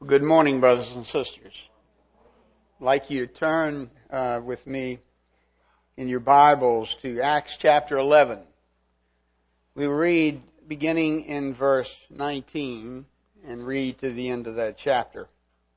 Good morning, brothers and sisters. I'd like you to turn with me in your Bibles to Acts chapter 11. We read beginning in verse 19 and read to the end of that chapter.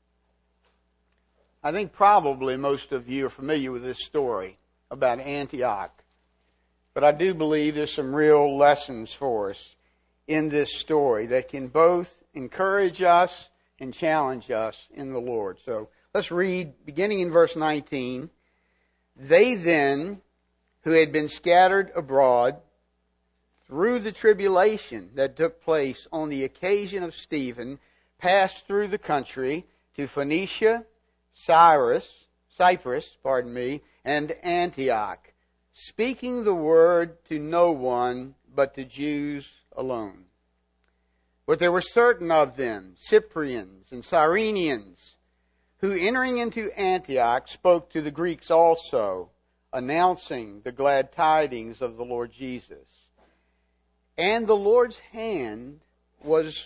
I think probably most of you are familiar with this story about Antioch, but I do believe there's some real lessons for us in this story that can both encourage us and challenge us in the Lord. So let's read, beginning in verse 19. They then, who had been scattered abroad through the tribulation that took place on the occasion of Stephen, passed through the country to Phoenicia, Cyprus, and Antioch, speaking the word to no one but to Jews alone. But there were certain of them, Cyprians and Cyrenians, who entering into Antioch spoke to the Greeks also, announcing the glad tidings of the Lord Jesus. And the Lord's hand was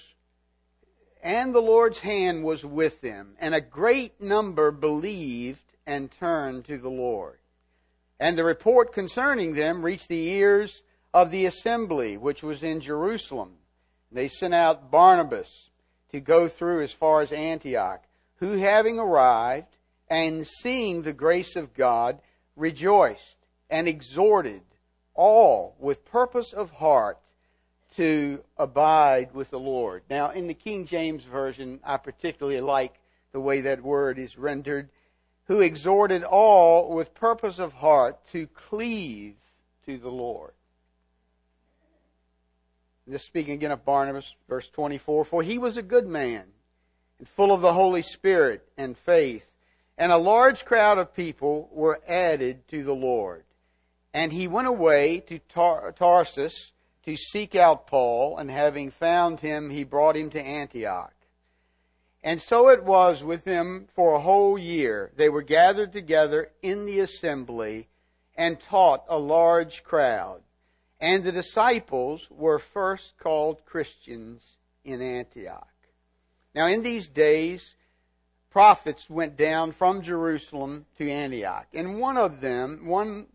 with them, and a great number believed and turned to the Lord. And the report concerning them reached the ears of the assembly, which was in Jerusalem. They sent out Barnabas to go through as far as Antioch, who having arrived and seeing the grace of God, rejoiced and exhorted all with purpose of heart to abide with the Lord. Now, in the King James Version, I particularly like the way that word is rendered, who exhorted all with purpose of heart to cleave to the Lord. This speaking again of Barnabas, verse 24, for he was a good man and full of the Holy Spirit and faith, and a large crowd of people were added to the Lord. And he went away to Tarsus to seek out Paul, and having found him, he brought him to Antioch. And so it was with him for a whole year. They were gathered together in the assembly and taught a large crowd. And the disciples were first called Christians in Antioch. Now in these days, prophets went down from Jerusalem to Antioch. And one of them,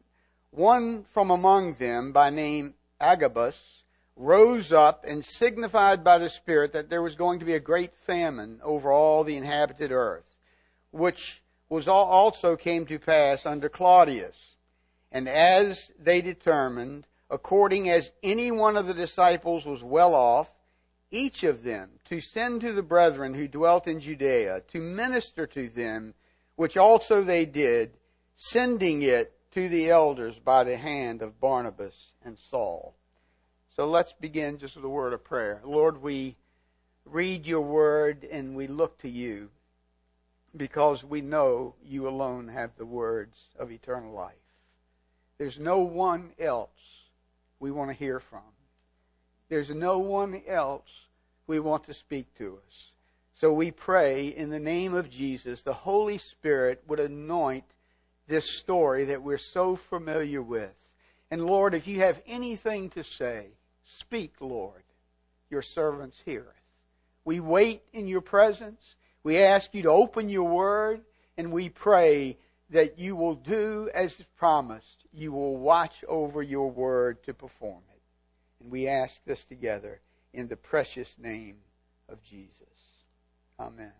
one from among them by name Agabus, rose up and signified by the Spirit that there was going to be a great famine over all the inhabited earth, which was also came to pass under Claudius. And as they determined, according as any one of the disciples was well off, each of them to send to the brethren who dwelt in Judea, to minister to them, which also they did, sending it to the elders by the hand of Barnabas and Saul. So let's begin just with a word of prayer. Lord, we read your word and we look to you because we know you alone have the words of eternal life. There's no one else we want to hear from. There's no one else we want to speak to us. So we pray in the name of Jesus, the Holy Spirit would anoint this story that we're so familiar with. And Lord, if you have anything to say, speak, Lord. Your servants heareth. We wait in your presence. We ask you to open your word, and we pray that you will do as promised. You will watch over your word to perform it. And we ask this together in the precious name of Jesus. Amen.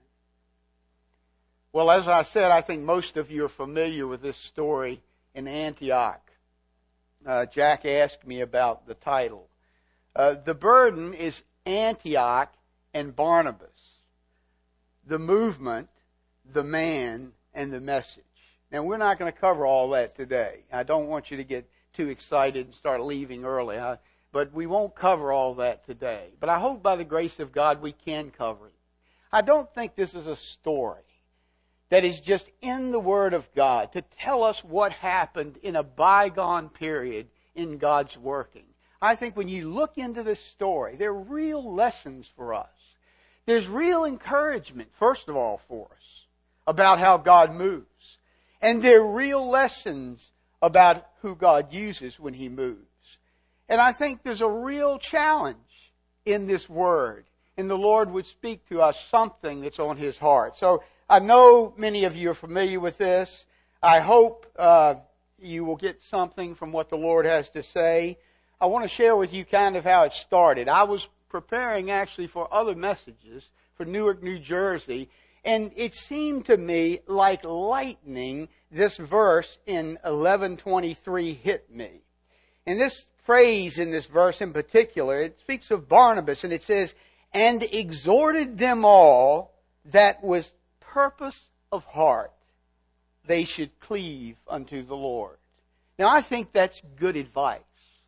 Well, as I said, I think most of you are familiar with this story in Antioch. Jack asked me about the title. The burden is Antioch and Barnabas. The movement, the man, and the message. Now, we're not going to cover all that today. I don't want you to get too excited and start leaving early. But we won't cover all that today. But I hope by the grace of God we can cover it. I don't think this is a story that is just in the Word of God to tell us what happened in a bygone period in God's working. I think when you look into this story, there are real lessons for us. There's real encouragement, first of all, for us about how God moves. And there are real lessons about who God uses when He moves. And I think there's a real challenge in this Word. and the Lord would speak to us something that's on His heart. So I know many of you are familiar with this. I hope you will get something from what the Lord has to say. I want to share with you kind of how it started. I was preparing actually for other messages for Newark, New Jersey, and it seemed to me like lightning, this verse in 11:23 hit me. And this phrase in this verse in particular, it speaks of Barnabas, and it says, "And exhorted them all that with purpose of heart they should cleave unto the Lord." Now I think that's good advice.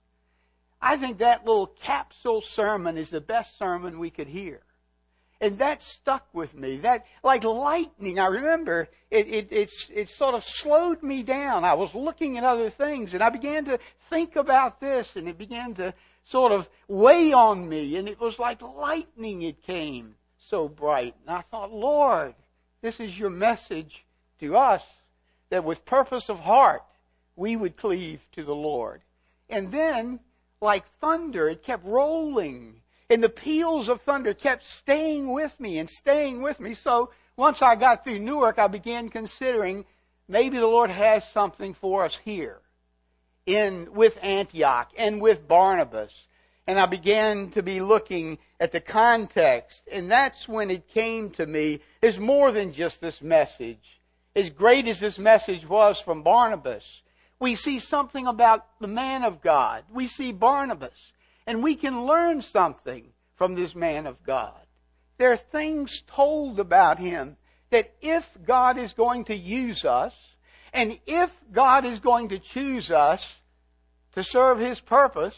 I think that little capsule sermon is the best sermon we could hear. And that stuck with me. That, like lightning, I remember it sort of slowed me down. I was looking at other things and I began to think about this, and it began to sort of weigh on me. And it was like lightning, it came so bright. And I thought, Lord, this is your message to us, that with purpose of heart, we would cleave to the Lord. And then, like thunder, it kept rolling. And the peals of thunder kept staying with me and staying with me. So once I got through Newark, I began considering maybe the Lord has something for us here with Antioch and with Barnabas. And I began to be looking at the context. And that's when it came to me, there's more than just this message. As great as this message was from Barnabas, we see something about the man of God. We see Barnabas. And we can learn something from this man of God. There are things told about him that if God is going to use us, and if God is going to choose us to serve His purpose,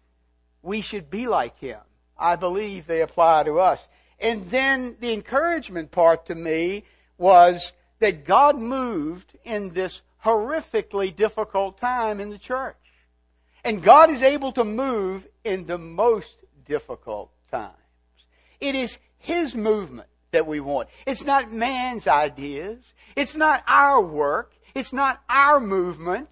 we should be like him. I believe they apply to us. And then the encouragement part to me was that God moved in this horrifically difficult time in the church. And God is able to move in the most difficult times. It is His movement that we want. It's not man's ideas. It's not our work. It's not our movement.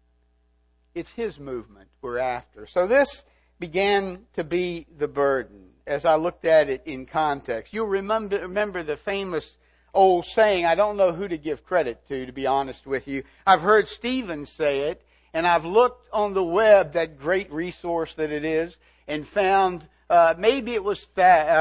It's His movement we're after. So this began to be the burden as I looked at it in context. You'll remember the famous old saying. I don't know who to give credit to be honest with you. I've heard Stephen say it, and I've looked on the web, that great resource that it is, and found maybe it was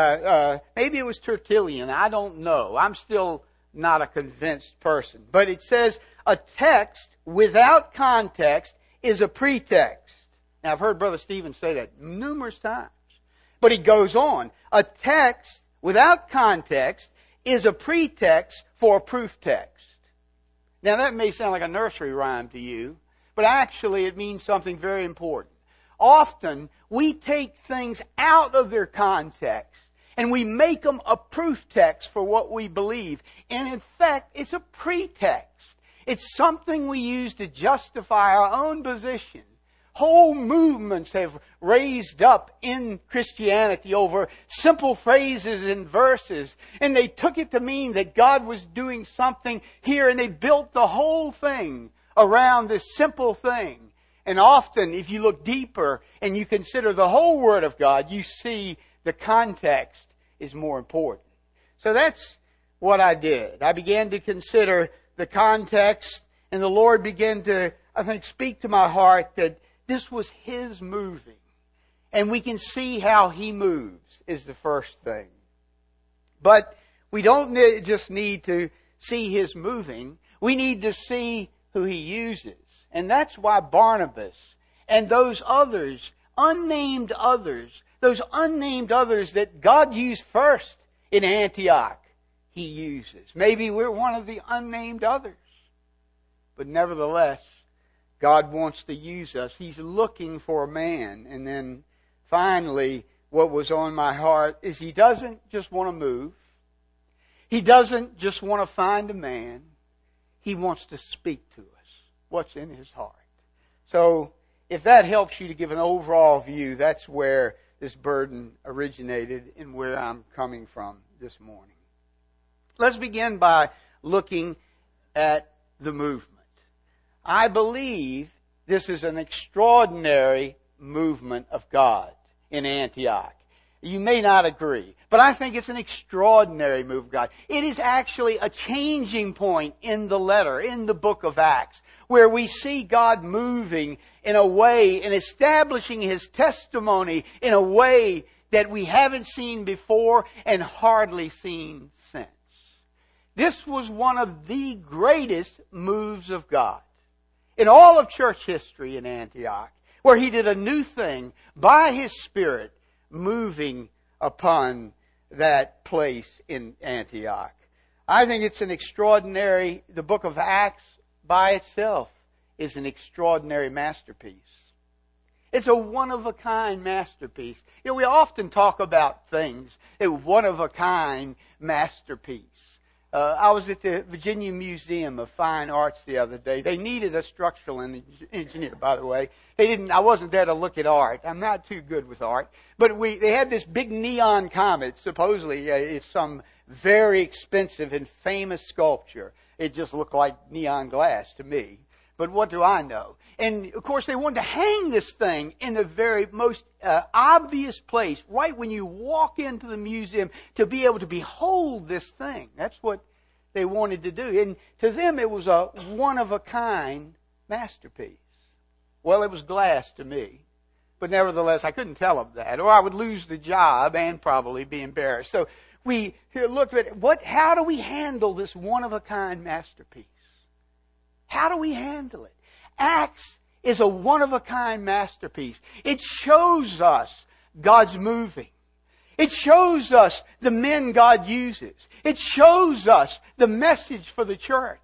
Tertullian. I don't know. I'm still not a convinced person. But it says a text without context is a pretext. Now I've heard Brother Stephen say that numerous times. But he goes on. A text without context is a pretext for a proof text. Now that may sound like a nursery rhyme to you, but actually it means something very important. Often we take things out of their context and we make them a proof text for what we believe. And in fact, it's a pretext. It's something we use to justify our own position. Whole movements have raised up in Christianity over simple phrases and verses. And they took it to mean that God was doing something here, and they built the whole thing around this simple thing. And often, if you look deeper and you consider the whole Word of God, you see the context is more important. So that's what I did. I began to consider the context, and the Lord began to, I think, speak to my heart that this was His moving. And we can see how He moves is the first thing. But we don't just need to see His moving. We need to see who He uses. And that's why Barnabas and those others, unnamed others, those unnamed others that God used first in Antioch, He uses. Maybe we're one of the unnamed others. But nevertheless, God wants to use us. He's looking for a man. And then finally, what was on my heart is He doesn't just want to move. He doesn't just want to find a man. He wants to speak to us what's in His heart. So if that helps you to give an overall view, that's where this burden originated and where I'm coming from this morning. Let's begin by looking at the movement. I believe this is an extraordinary movement of God in Antioch. You may not agree, but I think it's an extraordinary move of God. It is actually a changing point in the letter, in the book of Acts, where we see God moving in a way and establishing His testimony in a way that we haven't seen before and hardly seen since. This was one of the greatest moves of God in all of church history in Antioch, where He did a new thing by His Spirit moving upon that place in Antioch. I think it's an extraordinary, the book of Acts by itself is an extraordinary masterpiece. It's a one-of-a-kind masterpiece. You know, we often talk about things, a one-of-a-kind masterpiece. I was at the Virginia Museum of Fine Arts the other day. They needed a structural engineer, by the way. I wasn't there to look at art. I'm not too good with art. But they had this big neon comet. Supposedly, it's some very expensive and famous sculpture. It just looked like neon glass to me. But what do I know? And, of course, they wanted to hang this thing in the very most obvious place, right when you walk into the museum, to be able to behold this thing. That's what they wanted to do. And to them, it was a one-of-a-kind masterpiece. Well, it was glass to me. But nevertheless, I couldn't tell them that, or I would lose the job and probably be embarrassed. So we looked at how do we handle this one-of-a-kind masterpiece? How do we handle it? Acts is a one-of-a-kind masterpiece. It shows us God's moving. It shows us the men God uses. It shows us the message for the church.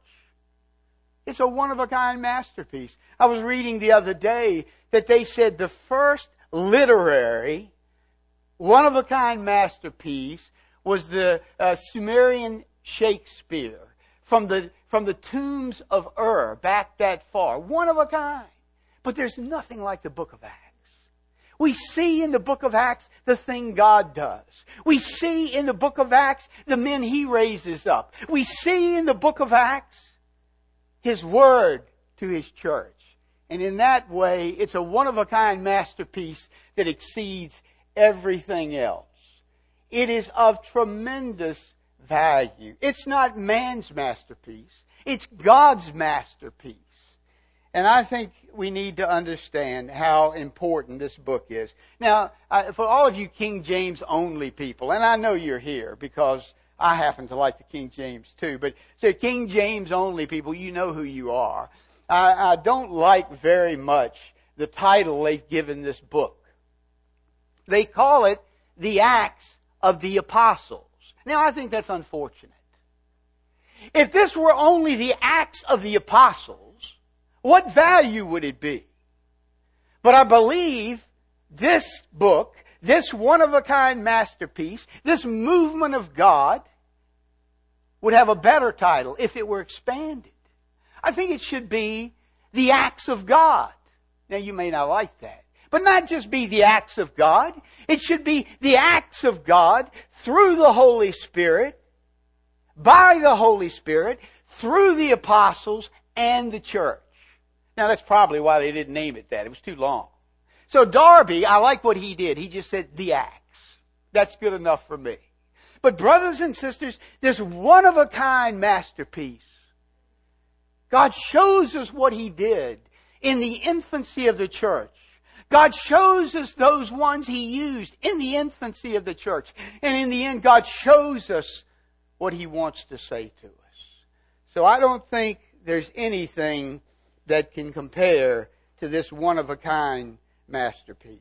It's a one-of-a-kind masterpiece. I was reading the other day that they said the first literary one-of-a-kind masterpiece was the Sumerian Shakespeare from the tombs of Ur, back that far. One of a kind. But there's nothing like the book of Acts. We see in the book of Acts the thing God does. We see in the book of Acts the men He raises up. We see in the book of Acts His word to His church. And in that way, it's a one-of-a-kind masterpiece that exceeds everything else. It is of tremendous value. It's not man's masterpiece. It's God's masterpiece. And I think we need to understand how important this book is. Now, for all of you King James only people, and I know you're here because I happen to like the King James too, but so King James only people, you know who you are. I don't like very much the title they've given this book. They call it the Acts of the Apostles. Now, I think that's unfortunate. If this were only the Acts of the Apostles, what value would it be? But I believe this book, this one-of-a-kind masterpiece, this movement of God, would have a better title if it were expanded. I think it should be the Acts of God. Now, you may not like that. But not just be the acts of God. It should be the acts of God through the Holy Spirit, by the Holy Spirit, through the apostles and the church. Now that's probably why they didn't name it that. It was too long. So Darby, I like what he did. He just said the Acts. That's good enough for me. But brothers and sisters, this one-of-a-kind masterpiece, God shows us what He did in the infancy of the church. God shows us those ones He used in the infancy of the church. And in the end, God shows us what He wants to say to us. So I don't think there's anything that can compare to this one-of-a-kind masterpiece.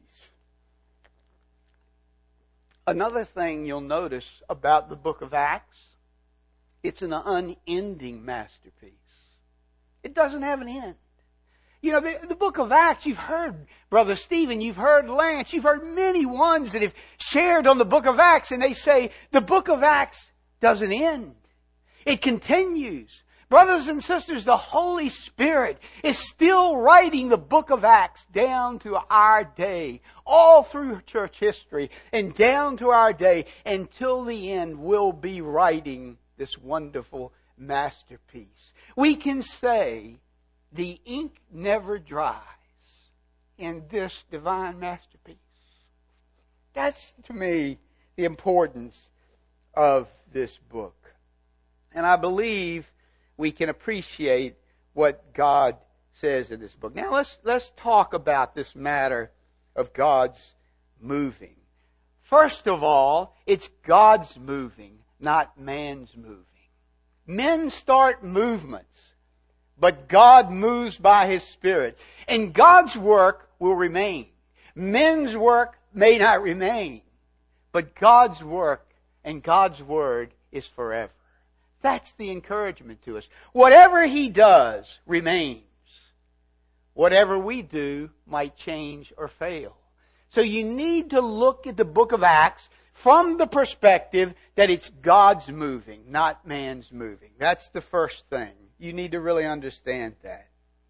Another thing you'll notice about the book of Acts, it's an unending masterpiece. It doesn't have an end. You know, the book of Acts, you've heard Brother Stephen, you've heard Lance, you've heard many ones that have shared on the book of Acts, and they say the book of Acts doesn't end. It continues. Brothers and sisters, the Holy Spirit is still writing the book of Acts down to our day, all through church history, and down to our day, until the end we'll be writing this wonderful masterpiece. We can say, the ink never dries in this divine masterpiece. That's, to me, the importance of this book. And I believe we can appreciate what God says in this book. Now let's talk about this matter of God's moving. First of all, it's God's moving, not man's moving. Men start movements, but God moves by His Spirit. And God's work will remain. Men's work may not remain, but God's work and God's Word is forever. That's the encouragement to us. Whatever He does remains. Whatever we do might change or fail. So you need to look at the book of Acts from the perspective that it's God's moving, not man's moving. That's the first thing. You need to really understand that.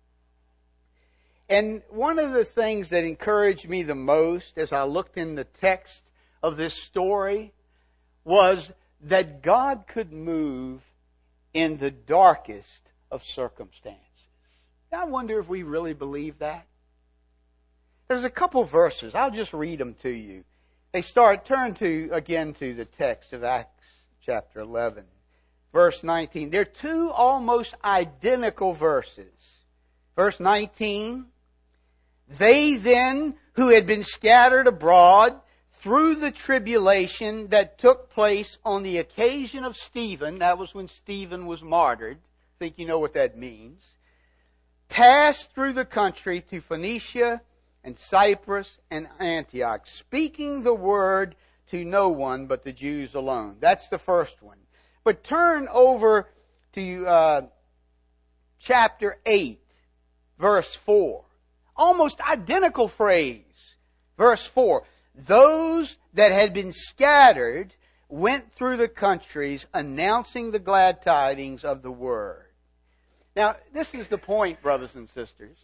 And one of the things that encouraged me the most as I looked in the text of this story was that God could move in the darkest of circumstances. I wonder if we really believe that. There's a couple verses. I'll just read them to you. Turn again to the text of Acts chapter 11, verse 19. They're two almost identical verses. Verse 19, they then who had been scattered abroad through the tribulation that took place on the occasion of Stephen, that was when Stephen was martyred. I think you know what that means. Passed through the country to Phoenicia and Cyprus and Antioch, speaking the word to no one but the Jews alone. That's the first one. But turn over to chapter 8, verse 4. Almost identical phrase. Verse 4. Those that had been scattered went through the countries announcing the glad tidings of the word. Now, this is the point, brothers and sisters.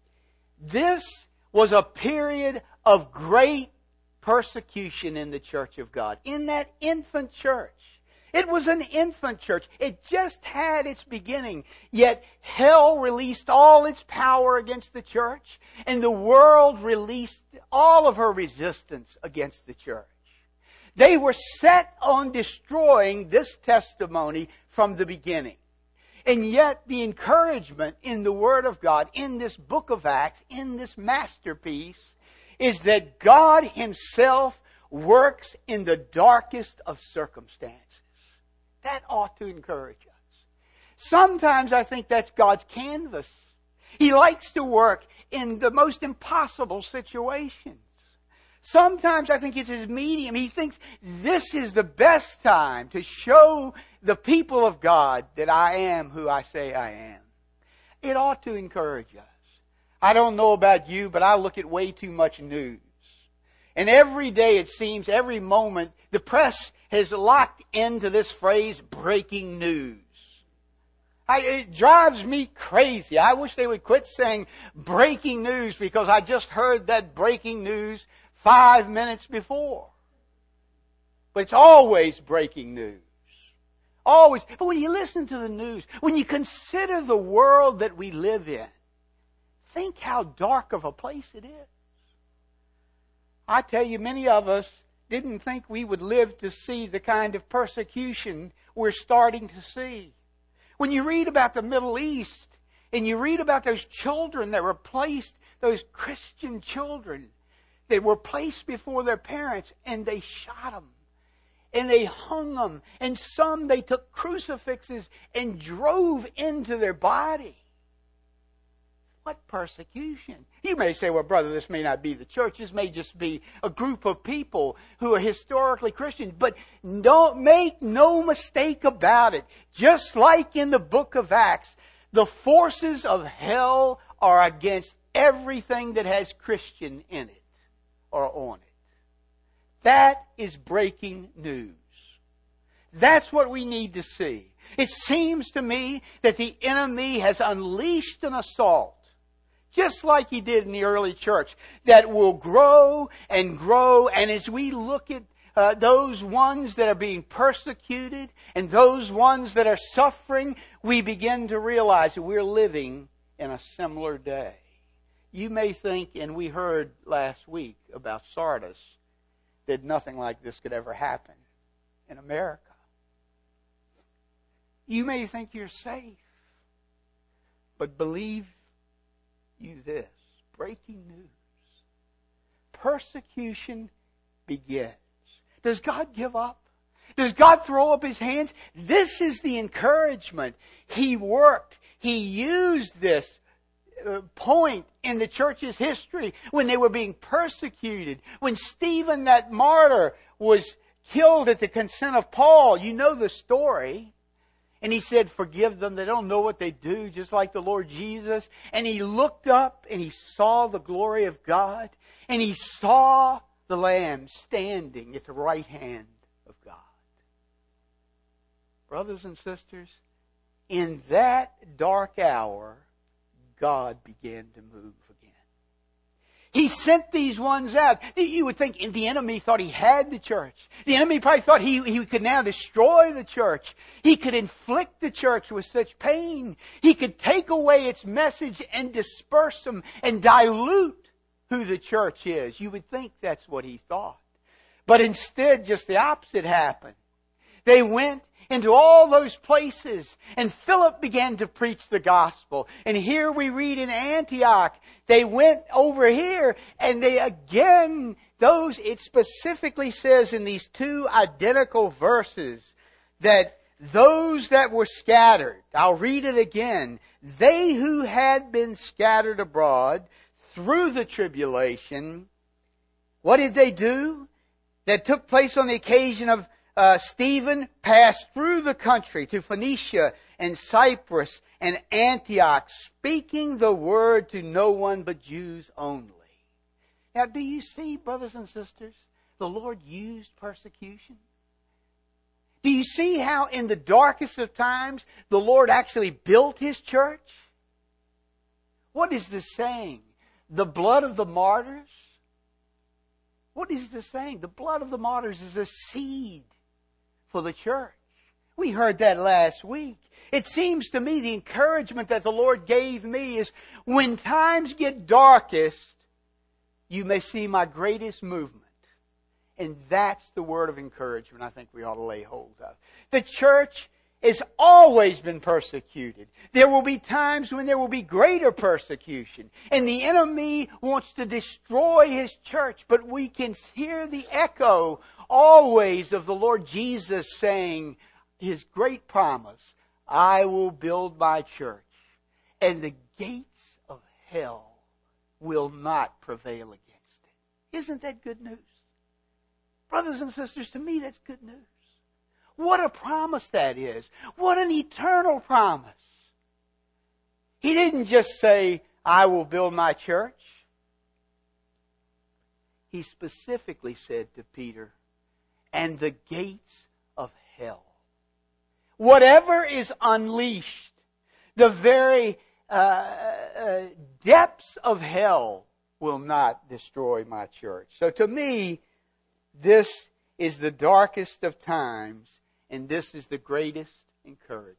This was a period of great persecution in the church of God, in that infant church. It was an infant church. It just had its beginning. Yet hell released all its power against the church, and the world released all of her resistance against the church. They were set on destroying this testimony from the beginning. And yet the encouragement in the Word of God, in this book of Acts, in this masterpiece, is that God Himself works in the darkest of circumstances. That ought to encourage us. Sometimes I think that's God's canvas. He likes to work in the most impossible situations. Sometimes I think it's His medium. He thinks this is the best time to show the people of God that I am who I say I am. It ought to encourage us. I don't know about you, but I look at way too much news. And every day it seems, every moment, the press has locked into this phrase, breaking news. It drives me crazy. I wish they would quit saying breaking news because I just heard that breaking news 5 minutes before. But it's always breaking news. Always. But when you listen to the news, when you consider the world that we live in, think how dark of a place it is. I tell you, many of us didn't think we would live to see the kind of persecution we're starting to see. When you read about the Middle East, and you read about those children that were placed, those Christian children, that were placed before their parents, and they shot them. And they hung them. And some they took crucifixes and drove into their body. What persecution? You may say, well, brother, this may not be the church. This may just be a group of people who are historically Christians. But don't make no mistake about it. Just like in the book of Acts, the forces of hell are against everything that has Christian in it or on it. That is breaking news. That's what we need to see. It seems to me that the enemy has unleashed an assault, just like he did in the early church, that will grow and grow. And as we look at those ones that are being persecuted and those ones that are suffering, we begin to realize that we're living in a similar day. You may think, and we heard last week about Sardis, that nothing like this could ever happen in America. You may think you're safe, but believe you this, breaking news. Persecution begins. Does God give up? Does God throw up His hands? This is the encouragement. He worked. He used this point in the church's history when they were being persecuted. When Stephen, that martyr, was killed at the consent of Paul. You know the story. And he said, forgive them. They don't know what they do, just like the Lord Jesus. And he looked up and he saw the glory of God. And he saw the Lamb standing at the right hand of God. Brothers and sisters, in that dark hour, God began to move again. He sent these ones out. You would think the enemy thought he had the church. The enemy probably thought he could now destroy the church. He could inflict the church with such pain. He could take away its message and disperse them and dilute who the church is. You would think that's what he thought. But instead, just the opposite happened. They went into all those places, and Philip began to preach the gospel. And here we read in Antioch, they went over here, and they again, it specifically says in these two identical verses, that those that were scattered, I'll read it again, they who had been scattered abroad through the tribulation, what did they do? That took place on the occasion of Stephen passed through the country to Phoenicia and Cyprus and Antioch, speaking the word to no one but Jews only. Now, do you see, brothers and sisters, the Lord used persecution? Do you see how in the darkest of times the Lord actually built His church? What is this saying? The blood of the martyrs? What is this saying? The blood of the martyrs is a seed for the church. We heard that last week. It seems to me the encouragement that the Lord gave me is when times get darkest, you may see my greatest movement. And that's the word of encouragement I think we ought to lay hold of. The church has always been persecuted. There will be times when there will be greater persecution. And the enemy wants to destroy His church. But we can hear the echo always of the Lord Jesus saying His great promise, I will build my church, and the gates of hell will not prevail against it. Isn't that good news? Brothers and sisters, to me that's good news. What a promise that is. What an eternal promise. He didn't just say, I will build my church. He specifically said to Peter, and the gates of hell. Whatever is unleashed, the very depths of hell will not destroy my church. So to me, this is the darkest of times, and this is the greatest encouragement.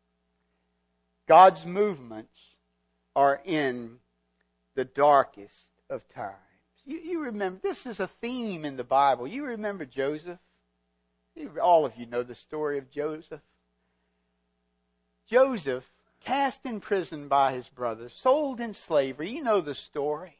God's movements are in the darkest of times. You remember, this is a theme in the Bible. You remember Joseph? All of you know the story of Joseph. Joseph, cast in prison by his brothers, sold in slavery. You know the story.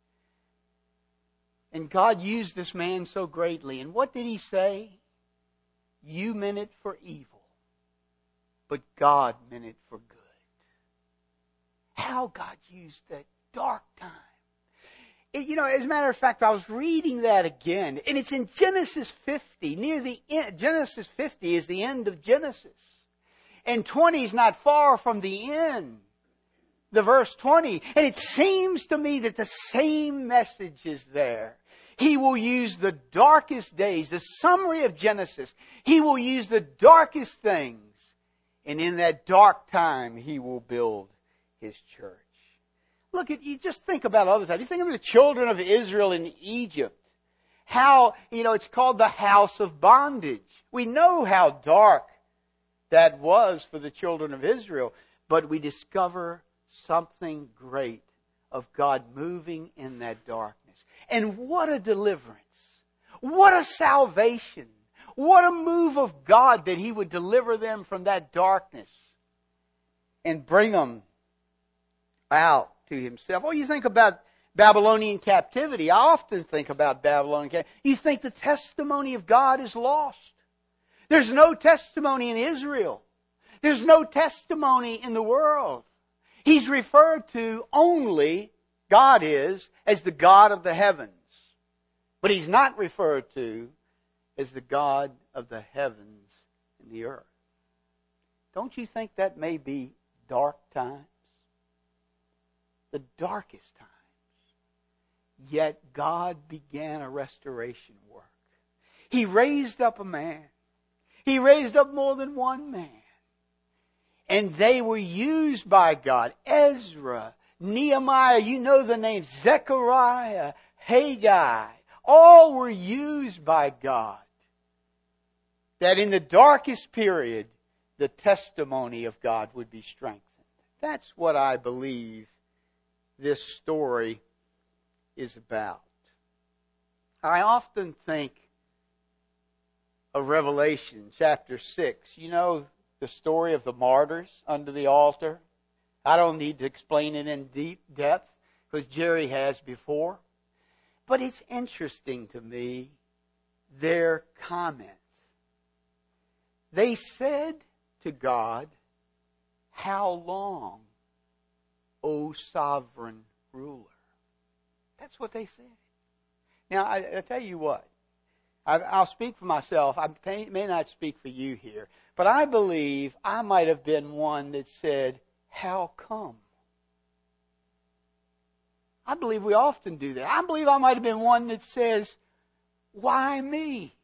And God used this man so greatly. And what did He say? You meant it for evil, but God meant it for good. How God used that dark time. As a matter of fact, I was reading that again, and it's in Genesis 50. Near the end, Genesis 50 is the end of Genesis. And 20 is not far from the end. The verse 20. And it seems to me that the same message is there. He will use the darkest days, the summary of Genesis. He will use the darkest things. And in that dark time, He will build His church. Look at, you just think about other times. You think of the children of Israel in Egypt. How, it's called the house of bondage. We know how dark that was for the children of Israel. But we discover something great of God moving in that darkness. And what a deliverance. What a salvation. What a move of God that He would deliver them from that darkness and bring them out to Himself. Oh, you think about Babylonian captivity. I often think about Babylonian captivity. You think the testimony of God is lost. There's no testimony in Israel. There's no testimony in the world. He's referred to only, God is, as the God of the heavens. But He's not referred to as the God of the heavens and the earth. Don't you think that may be dark times? The darkest times. Yet God began a restoration work. He raised up a man. He raised up more than one man. And they were used by God. Ezra, Nehemiah, you know the names, Zechariah, Haggai, all were used by God. That in the darkest period, the testimony of God would be strengthened. That's what I believe this story is about. I often think of Revelation chapter 6. You know the story of the martyrs under the altar? I don't need to explain it in deep depth because Jerry has before. But it's interesting to me, their comments. They said to God, "How long, O sovereign ruler?" That's what they said. Now, I tell you what. I'll speak for myself. I may not speak for you here. But I believe I might have been one that said, "How come?" I believe we often do that. I believe I might have been one that says, "Why me?"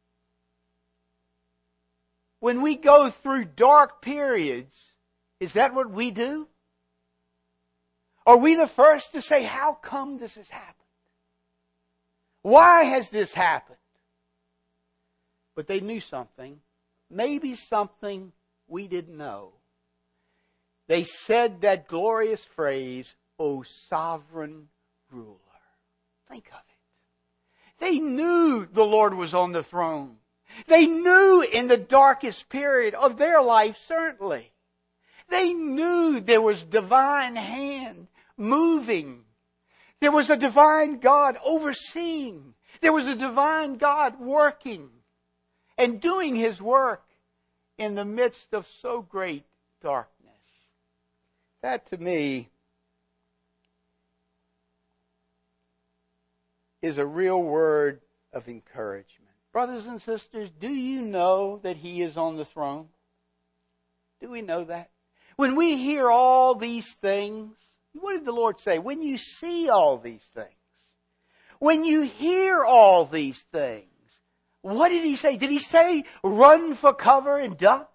When we go through dark periods, is that what we do? Are we the first to say, "How come this has happened? Why has this happened?" But they knew something. Maybe something we didn't know. They said that glorious phrase, "O sovereign ruler." Think of it. They knew the Lord was on the throne. They knew in the darkest period of their life, certainly. They knew there was divine hand moving. There was a divine God overseeing. There was a divine God working and doing His work in the midst of so great darkness. That to me is a real word of encouragement. Brothers and sisters, do you know that He is on the throne? Do we know that? When we hear all these things, what did the Lord say? When you see all these things, when you hear all these things, what did He say? Did He say, run for cover and duck?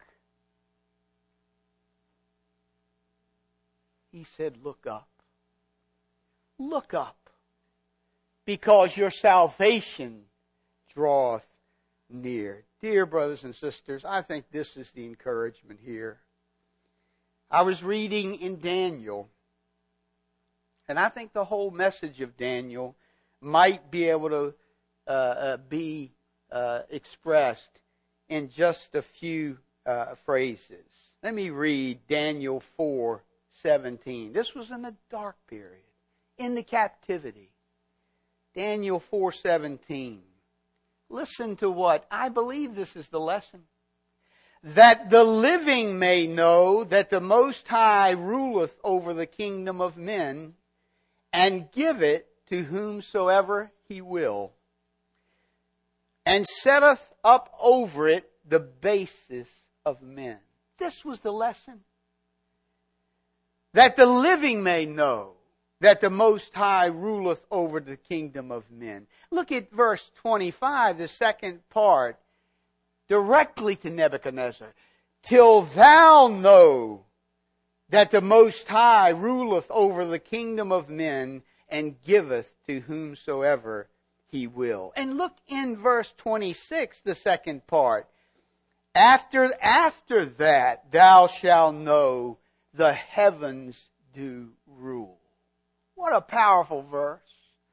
He said, look up. Look up. Because your salvation draweth near. Dear brothers and sisters, I think this is the encouragement here. I was reading in Daniel, and I think the whole message of Daniel might be able to be expressed in just a few phrases. Let me read Daniel 4:17. This was in the dark period, in the captivity. Daniel 4:17. Listen to what I believe this is the lesson. That the living may know that the Most High ruleth over the kingdom of men, and give it to whomsoever He will, and setteth up over it the basis of men. This was the lesson. That the living may know that the Most High ruleth over the kingdom of men. Look at verse 25, the second part, directly to Nebuchadnezzar. Till thou know that the Most High ruleth over the kingdom of men, and giveth to whomsoever He will. And look in verse 26, the second part. After that thou shalt know the heavens do rule. What a powerful verse.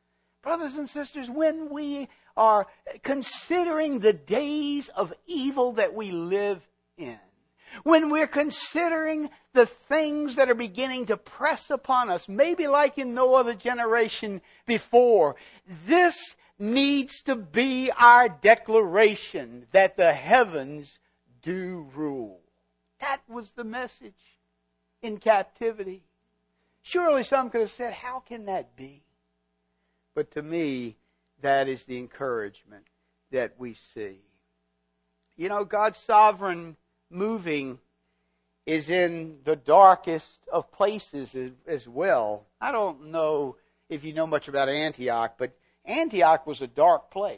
Brothers and sisters, when we are considering the days of evil that we live in, when we're considering the things that are beginning to press upon us, maybe like in no other generation before, this needs to be our declaration that the heavens do rule. That was the message in captivity. Surely some could have said, how can that be? But to me, that is the encouragement that we see. You know, God's sovereign moving is in the darkest of places as well. I don't know if you know much about Antioch, but Antioch was a dark place.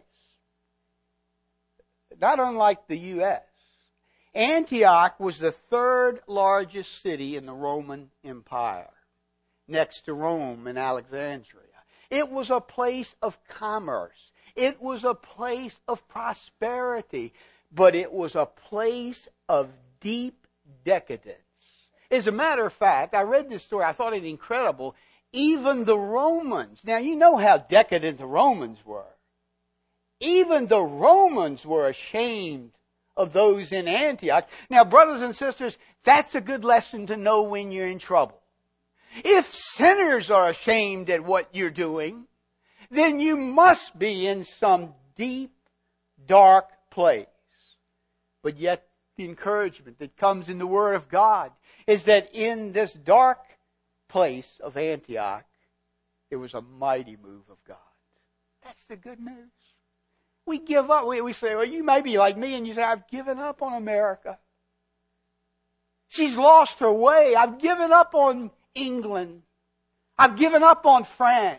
Not unlike the U.S. Antioch was the third largest city in the Roman Empire, next to Rome and Alexandria. It was a place of commerce. It was a place of prosperity. But it was a place of deep decadence. As a matter of fact, I read this story. I thought it incredible. Even the Romans, now you know how decadent the Romans were. Even the Romans were ashamed of those in Antioch. Now, brothers and sisters, that's a good lesson to know when you're in trouble. If sinners are ashamed at what you're doing, then you must be in some deep, dark place. But yet, the encouragement that comes in the Word of God is that in this dark place of Antioch, there was a mighty move of God. That's the good news. We give up. We say, well, you may be like me, and you say, I've given up on America. She's lost her way. I've given up on England. I've given up on France.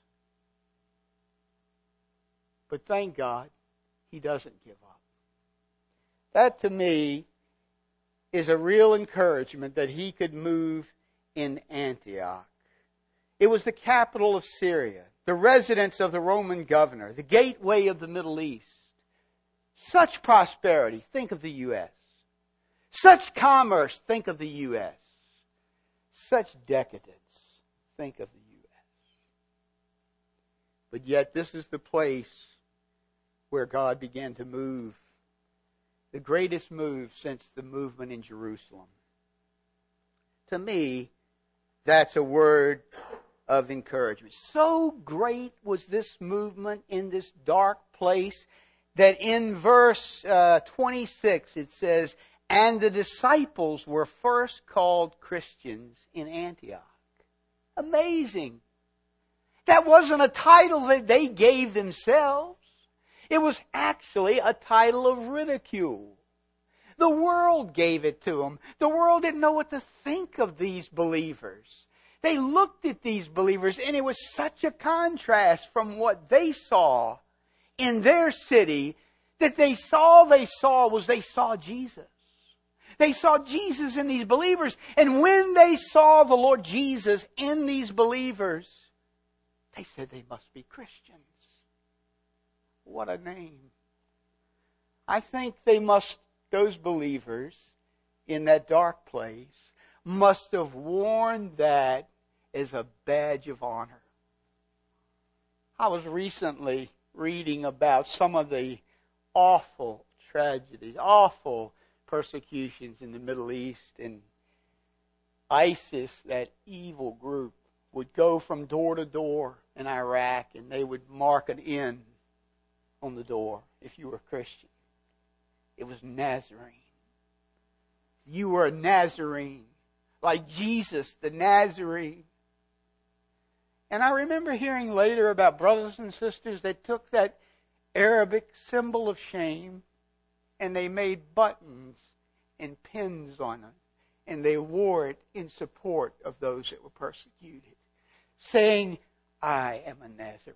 But thank God, He doesn't give up. That to me is a real encouragement that He could move in Antioch. It was the capital of Syria, the residence of the Roman governor, the gateway of the Middle East. Such prosperity, think of the U.S. Such commerce, think of the U.S. Such decadence, think of the U.S. But yet this is the place where God began to move. The greatest move since the movement in Jerusalem. To me, that's a word of encouragement. So great was this movement in this dark place that in verse 26 it says, and the disciples were first called Christians in Antioch. Amazing. That wasn't a title that they gave themselves. It was actually a title of ridicule. The world gave it to them. The world didn't know what to think of these believers. They looked at these believers, and it was such a contrast from what they saw in their city that they saw Jesus. They saw Jesus in these believers. And when they saw the Lord Jesus in these believers, they said they must be Christians. What a name. I think those believers in that dark place must have worn that as a badge of honor. I was recently reading about some of the awful tragedies, awful persecutions in the Middle East, and ISIS, that evil group, would go from door to door in Iraq, and they would mark an N on the door if you were a Christian. It was Nazarene. You were a Nazarene, like Jesus, the Nazarene. And I remember hearing later about brothers and sisters that took that Arabic symbol of shame and they made buttons and pins on it, and they wore it in support of those that were persecuted, saying, I am a Nazarene.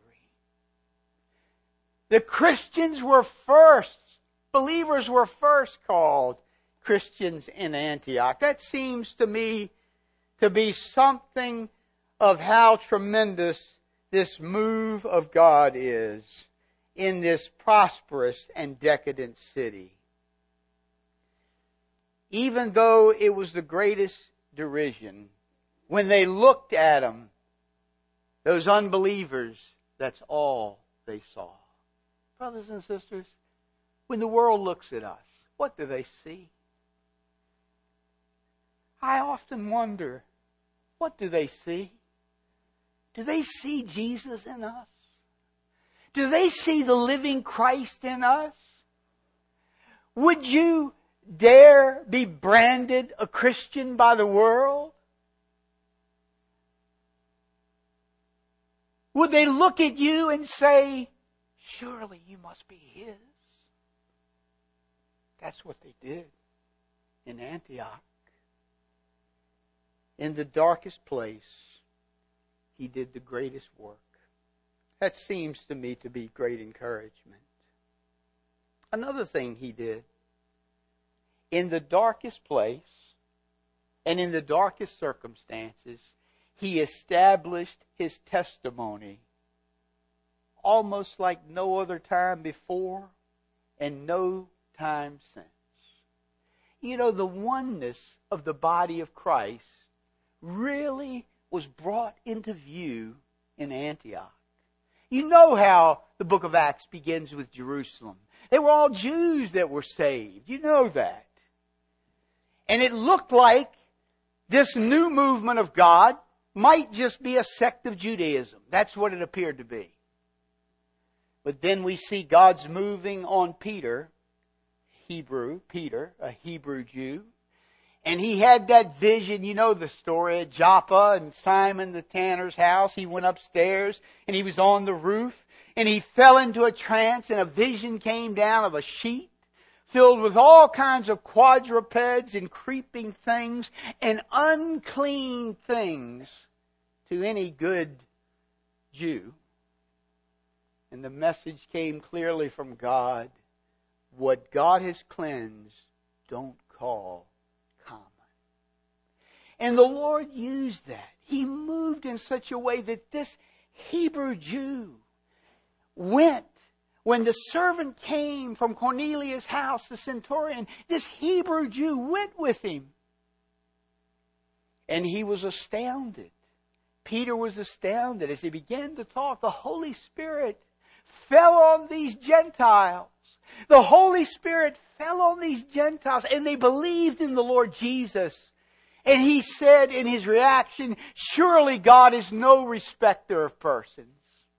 The Christians were first. Believers were first called Christians in Antioch. That seems to me to be something of how tremendous this move of God is in this prosperous and decadent city. Even though it was the greatest derision, when they looked at them, those unbelievers, that's all they saw. Brothers and sisters, when the world looks at us, what do they see? I often wonder, what do they see? Do they see Jesus in us? Do they see the living Christ in us? Would you dare be branded a Christian by the world? Would they look at you and say, surely you must be His? That's what they did in Antioch. In the darkest place, He did the greatest work. That seems to me to be great encouragement. Another thing He did, in the darkest place and in the darkest circumstances, He established His testimony almost like no other time before and no time since. You know, the oneness of the body of Christ really was brought into view in Antioch. You know how the book of Acts begins with Jerusalem. They were all Jews that were saved. You know that. And it looked like this new movement of God might just be a sect of Judaism. That's what it appeared to be. But then we see God's moving on Peter, a Hebrew Jew. And he had that vision, you know the story, at Joppa and Simon the tanner's house. He went upstairs and he was on the roof and he fell into a trance and a vision came down of a sheet filled with all kinds of quadrupeds and creeping things and unclean things to any good Jew. And the message came clearly from God. What God has cleansed, don't call common. And the Lord used that. He moved in such a way that this Hebrew Jew went. When the servant came from Cornelius' house, the centurion, this Hebrew Jew went with him. And he was astounded. Peter was astounded as he began to talk. The Holy Spirit fell on these Gentiles. The Holy Spirit fell on these Gentiles and they believed in the Lord Jesus. And he said in his reaction, surely God is no respecter of persons.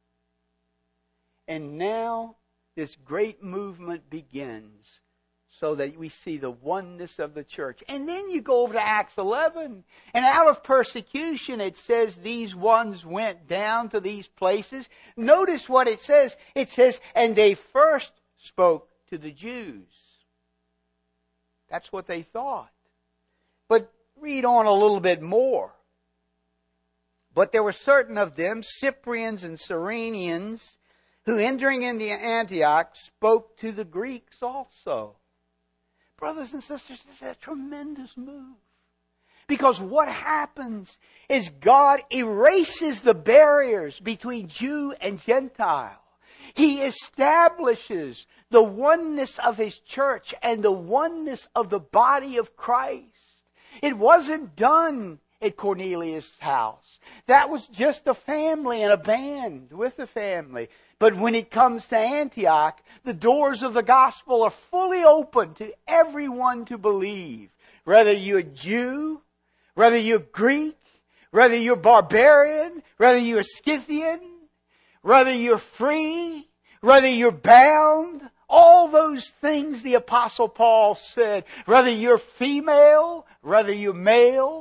And now this great movement begins so that we see the oneness of the church. And then you go over to Acts 11. And out of persecution, it says these ones went down to these places. Notice what it says. It says, and they first spoke to the Jews. That's what they thought. But read on a little bit more. But there were certain of them, Cyprians and Cyrenians, who entering into Antioch spoke to the Greeks also. Brothers and sisters, this is a tremendous move. Because what happens is God erases the barriers between Jew and Gentile. He establishes the oneness of His church and the oneness of the body of Christ. It wasn't done at Cornelius' house. That was just a family and a band with a family. But when it comes to Antioch, the doors of the gospel are fully open to everyone to believe. Whether you're a Jew, whether you're Greek, whether you're barbarian, whether you're Scythian, whether you're free, whether you're bound, all those things the Apostle Paul said, whether you're female, whether you're male.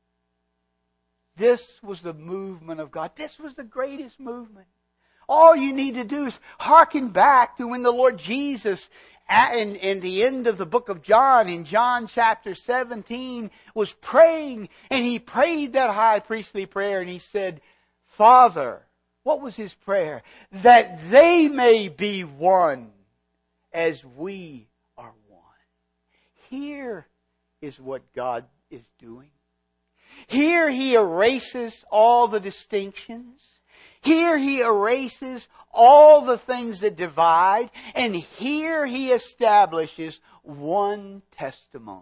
This was the movement of God. This was the greatest movement. All you need to do is hearken back to when the Lord Jesus, in the end of the book of John, in John chapter 17, was praying. And He prayed that high priestly prayer. And He said, Father, what was His prayer? That they may be one as we are one. Here is what God is doing. Here He erases all the distinctions. Here He erases all the things that divide. And here He establishes one testimony.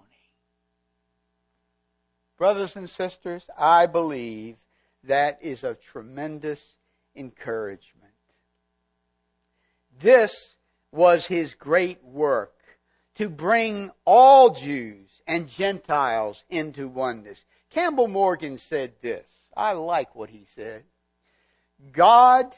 Brothers and sisters, I believe that is a tremendous encouragement. This was his great work, to bring all Jews and Gentiles into oneness. Campbell Morgan said this. I like what he said. God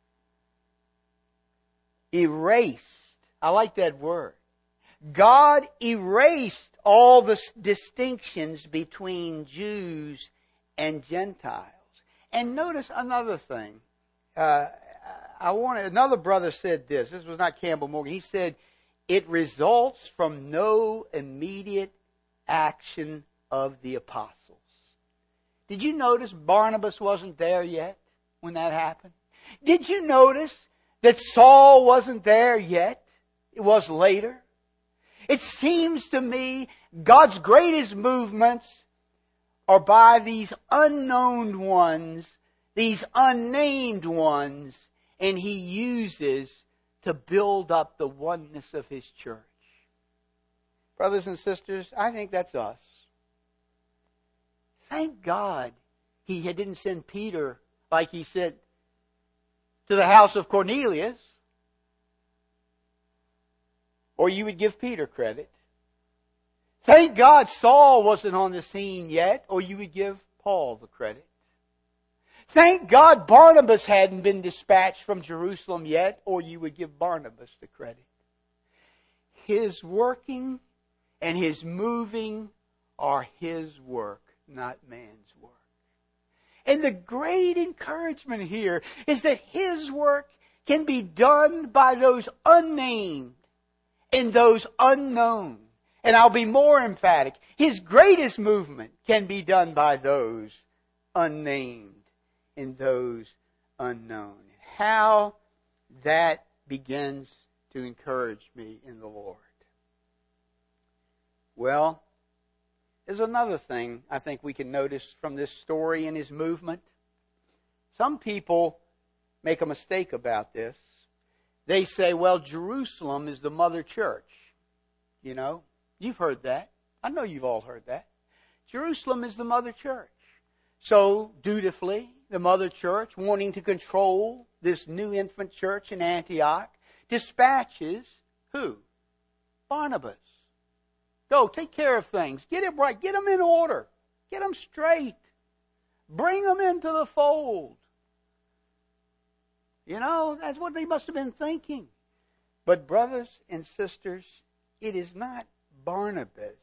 erased, I like that word. God erased all the distinctions between Jews and Gentiles. And notice another thing. Another brother said this. This was not Campbell Morgan. He said, it results from no immediate action of the apostles. Did you notice Barnabas wasn't there yet when that happened? Did you notice that Saul wasn't there yet? It was later. It seems to me God's greatest movements are by these unknown ones, these unnamed ones, and He uses to build up the oneness of His church. Brothers and sisters, I think that's us. Thank God He didn't send Peter like He said to the house of Cornelius. Or you would give Peter credit. Thank God Saul wasn't on the scene yet, or you would give Paul the credit. Thank God Barnabas hadn't been dispatched from Jerusalem yet, or you would give Barnabas the credit. His working and His moving are His work, not man's work. And the great encouragement here is that His work can be done by those unnamed and those unknown. And I'll be more emphatic. His greatest movement can be done by those unnamed and those unknown. How that begins to encourage me in the Lord. Well, there's another thing I think we can notice from this story and His movement. Some people make a mistake about this. They say, well, Jerusalem is the mother church. You know, you've heard that. I know you've all heard that. Jerusalem is the mother church. So, dutifully, the mother church, wanting to control this new infant church in Antioch, dispatches who? Barnabas. Go, take care of things. Get it right. Get them in order. Get them straight. Bring them into the fold. You know, that's what they must have been thinking. But brothers and sisters, it is not Barnabas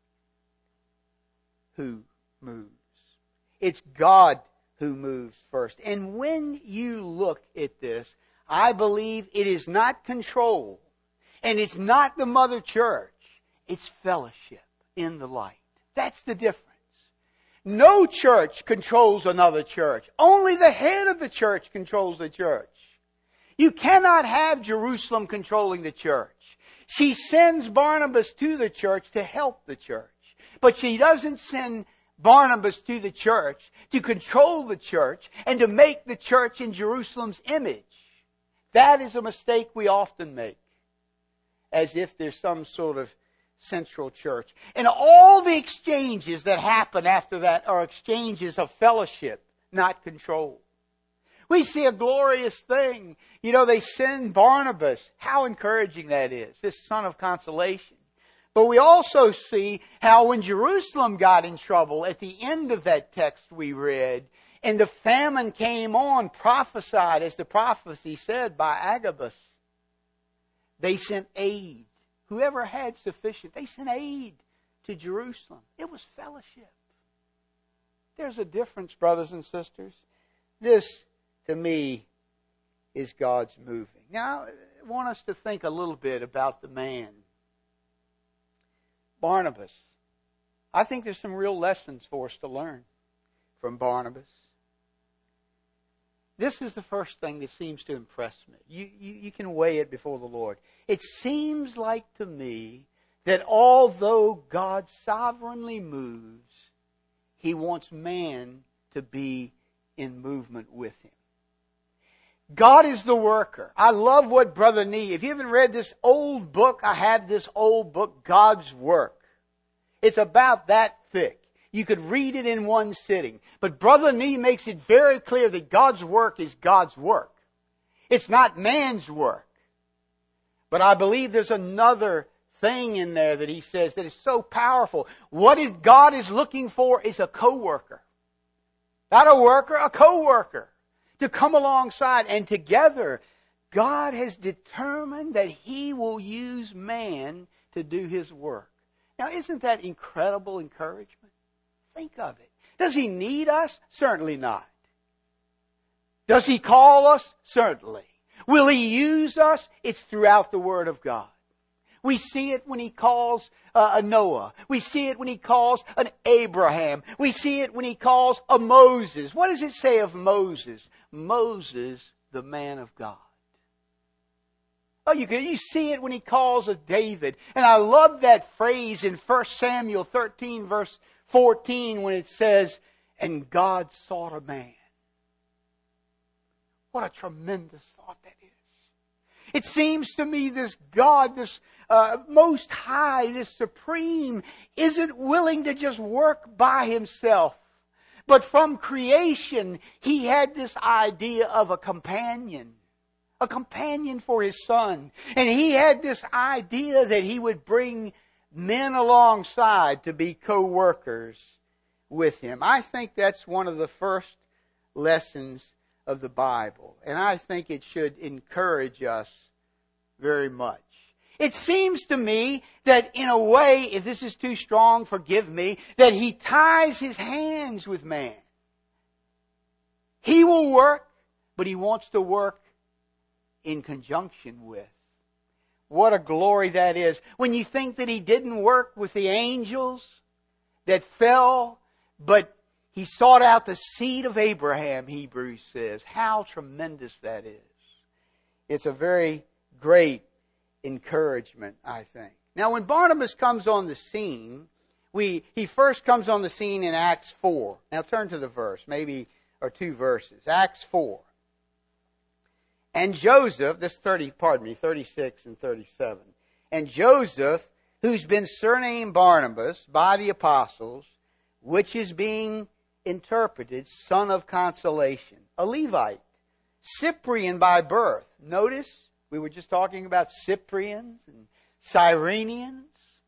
who moves. It's God who moves first. And when you look at this, I believe it is not control. And it's not the mother church. It's fellowship in the light. That's the difference. No church controls another church. Only the head of the church controls the church. You cannot have Jerusalem controlling the church. She sends Barnabas to the church to help the church. But she doesn't send Barnabas to the church to control the church and to make the church in Jerusalem's image. That is a mistake we often make. As if there's some sort of central church. And all the exchanges that happen after that are exchanges of fellowship, not control. We see a glorious thing. You know, they send Barnabas. How encouraging that is. This son of consolation. But we also see how when Jerusalem got in trouble at the end of that text we read, and the famine came on, prophesied as the prophecy said by Agabus, they sent aid. Whoever had sufficient, they sent aid to Jerusalem. It was fellowship. There's a difference, brothers and sisters. This, to me, is God's moving. Now, I want us to think a little bit about the man, Barnabas. I think there's some real lessons for us to learn from Barnabas. This is the first thing that seems to impress me. You can weigh it before the Lord. It seems like to me that although God sovereignly moves, He wants man to be in movement with Him. God is the worker. I love what Brother Nee, if you haven't read this old book, I have this old book, God's Work. It's about that thick. You could read it in one sitting. But Brother Nee makes it very clear that God's work is God's work. It's not man's work. But I believe there's another thing in there that he says that is so powerful. What God is looking for is a co-worker. Not a worker, a co-worker. To come alongside, and together, God has determined that He will use man to do His work. Now, isn't that incredible encouragement? Think of it. Does He need us? Certainly not. Does He call us? Certainly. Will He use us? It's throughout the Word of God. We see it when He calls a Noah. We see it when He calls an Abraham. We see it when He calls a Moses. What does it say of Moses? Moses, the man of God. Oh, you see it when He calls a David. And I love that phrase in 1 Samuel 13 verse 14 when it says, and God sought a man. What a tremendous thought that is. It seems to me this God, this Most High, this Supreme, isn't willing to just work by Himself. But from creation, He had this idea of a companion for His Son. And He had this idea that He would bring men alongside to be co-workers with Him. I think that's one of the first lessons of the Bible. And I think it should encourage us very much. It seems to me that in a way, if this is too strong, forgive me, that He ties His hands with man. He will work, but He wants to work in conjunction with. What a glory that is. When you think that He didn't work with the angels that fell, but He sought out the seed of Abraham, Hebrews says. How tremendous that is. It's a very great encouragement, I think. Now, when Barnabas comes on the scene, he first comes on the scene in Acts 4. Now, turn to the verse, or two verses. Acts 4. And Joseph, 36 and 37. And Joseph, who's been surnamed Barnabas by the apostles, which is being interpreted, son of consolation, a Levite, Cyprian by birth. Notice, we were just talking about Cyprians and Cyrenians.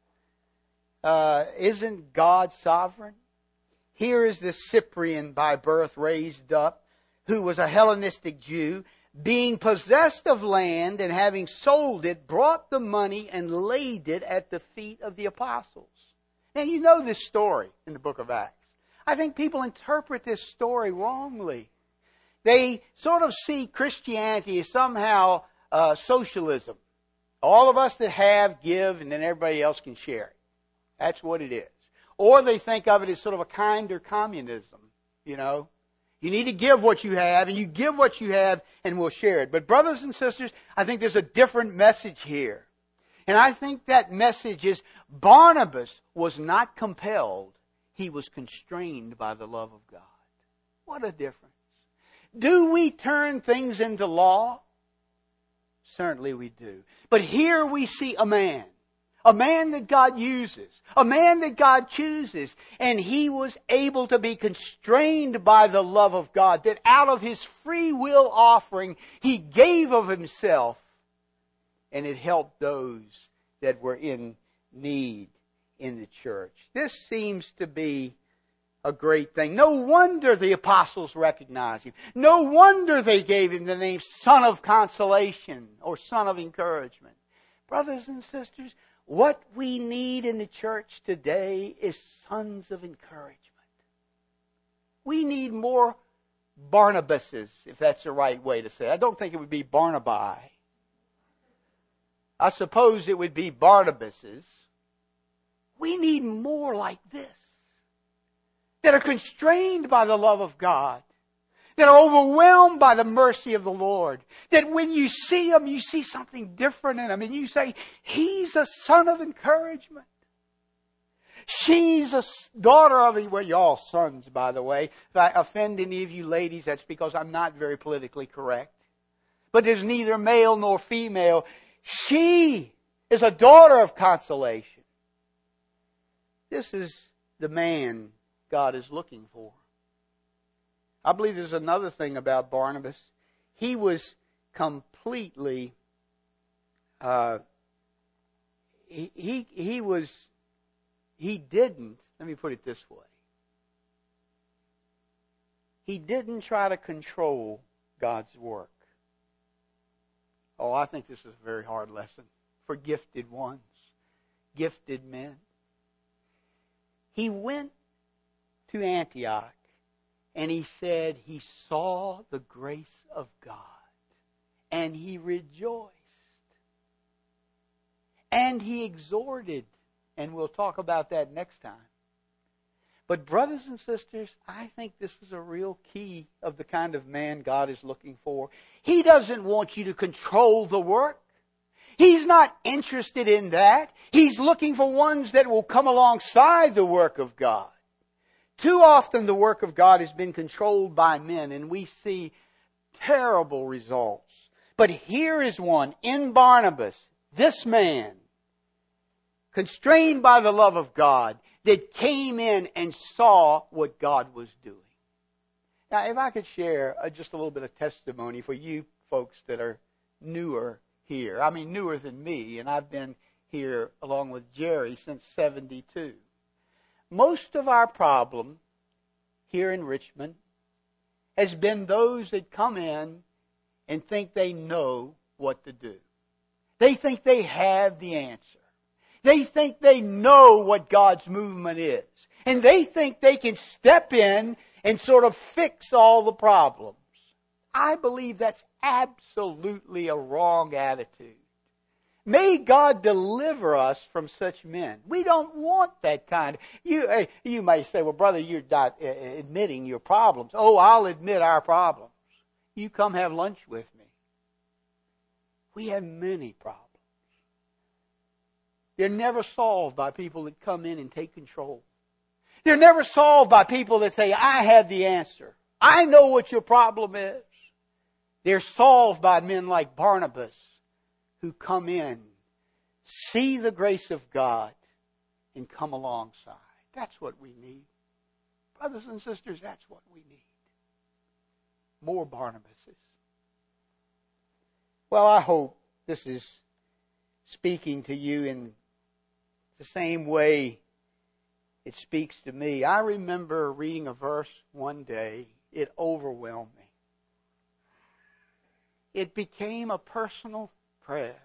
Isn't God sovereign? Here is this Cyprian by birth raised up, who was a Hellenistic Jew, being possessed of land and having sold it, brought the money and laid it at the feet of the apostles. Now you know this story in the book of Acts. I think people interpret this story wrongly. They sort of see Christianity as somehow socialism. All of us that have, give, and then everybody else can share it. That's what it is. Or they think of it as sort of a kinder communism, you know. You need to give what you have, and you give what you have, and we'll share it. But brothers and sisters, I think there's a different message here. And I think that message is Barnabas was not compelled. He was constrained by the love of God. What a difference. Do we turn things into law? Certainly we do. But here we see a man that God uses, a man that God chooses, and he was able to be constrained by the love of God, that out of his free will offering, he gave of himself, and it helped those that were in need in the church. This seems to be a great thing. No wonder the apostles recognized him. No wonder they gave him the name Son of Consolation or Son of Encouragement. Brothers and sisters, what we need in the church today is sons of encouragement. We need more Barnabases, if that's the right way to say it. I don't think it would be Barnabai. I suppose it would be Barnabases. We need more like this, that are constrained by the love of God, that are overwhelmed by the mercy of the Lord, that when you see them, you see something different in them, and you say, he's a son of encouragement. She's a daughter of, well, you're all sons, by the way. If I offend any of you ladies, that's because I'm not very politically correct. But there's neither male nor female. She is a daughter of consolation. This is the man God is looking for. I believe there's another thing about Barnabas. He was completely he didn't, let me put it this way. He didn't try to control God's work. Oh, I think this is a very hard lesson for gifted ones, gifted men. He went to Antioch and he said he saw the grace of God and he rejoiced. And he exhorted, and we'll talk about that next time. But brothers and sisters, I think this is a real key of the kind of man God is looking for. He doesn't want you to control the work. He's not interested in that. He's looking for ones that will come alongside the work of God. Too often the work of God has been controlled by men, and we see terrible results. But here is one in Barnabas, this man, constrained by the love of God, that came in and saw what God was doing. Now, if I could share just a little bit of testimony for you folks that are newer here. I mean, newer than me, and I've been here along with Jerry since 72. Most of our problem here in Richmond has been those that come in and think they know what to do. They think they have the answer. They think they know what God's movement is. And they think they can step in and sort of fix all the problems. I believe that's absolutely a wrong attitude. May God deliver us from such men. We don't want that kind. You may say, well, brother, you're not admitting your problems. Oh, I'll admit our problems. You come have lunch with me. We have many problems. They're never solved by people that come in and take control. They're never solved by people that say, I have the answer. I know what your problem is. They're solved by men like Barnabas who come in, see the grace of God, and come alongside. That's what we need. Brothers and sisters, that's what we need. More Barnabases. Well, I hope this is speaking to you in the same way it speaks to me. I remember reading a verse one day. It overwhelmed me. It became a personal prayer.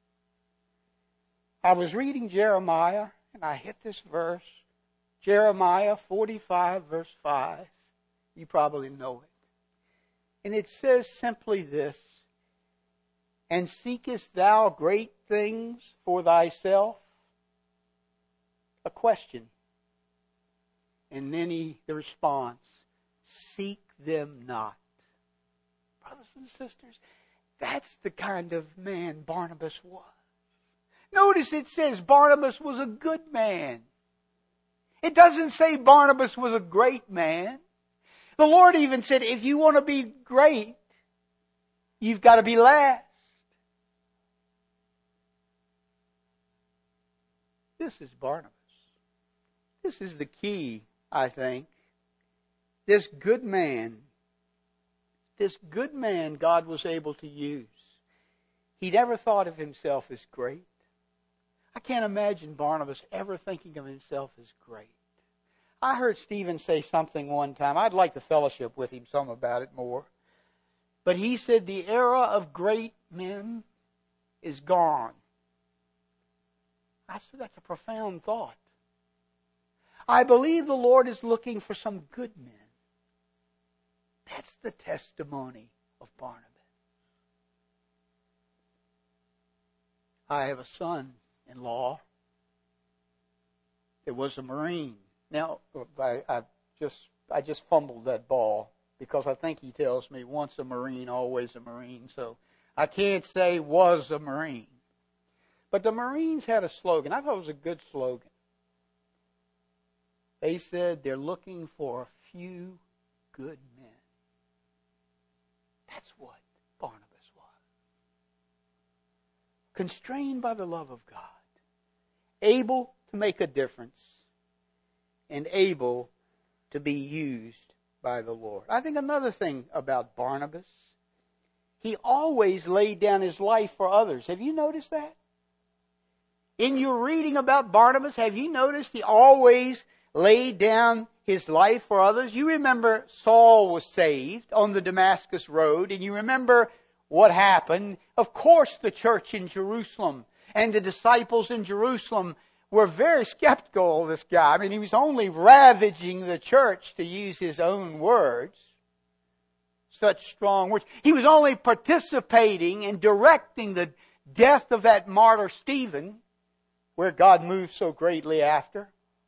I was reading Jeremiah, and I hit this verse. Jeremiah 45, verse 5. You probably know it. And it says simply this, and seekest thou great things for thyself? A question. And then the response, seek them not. Brothers and sisters, that's the kind of man Barnabas was. Notice it says Barnabas was a good man. It doesn't say Barnabas was a great man. The Lord even said, if you want to be great, you've got to be last. This is Barnabas. This is the key, I think. This good man God was able to use. He never thought of himself as great. I can't imagine Barnabas ever thinking of himself as great. I heard Stephen say something one time. I'd like to fellowship with him some about it more. But he said the era of great men is gone. I said that's a profound thought. I believe the Lord is looking for some good men. That's the testimony of Barnabas. I have a son-in-law that was a Marine. Now, I just fumbled that ball because I think he tells me once a Marine, always a Marine. So I can't say was a Marine. But the Marines had a slogan. I thought it was a good slogan. They said they're looking for a few good men. That's what Barnabas was. Constrained by the love of God. Able to make a difference. And able to be used by the Lord. I think another thing about Barnabas, he always laid down his life for others. Have you noticed that? In your reading about Barnabas, have you noticed he always laid down his life for others? You remember Saul was saved on the Damascus road, and you remember what happened. Of course, the church in Jerusalem and the disciples in Jerusalem were very skeptical of this guy. I mean, he was only ravaging the church, to use his own words. Such strong words. He was only participating in directing the death of that martyr Stephen, where God moved so greatly after.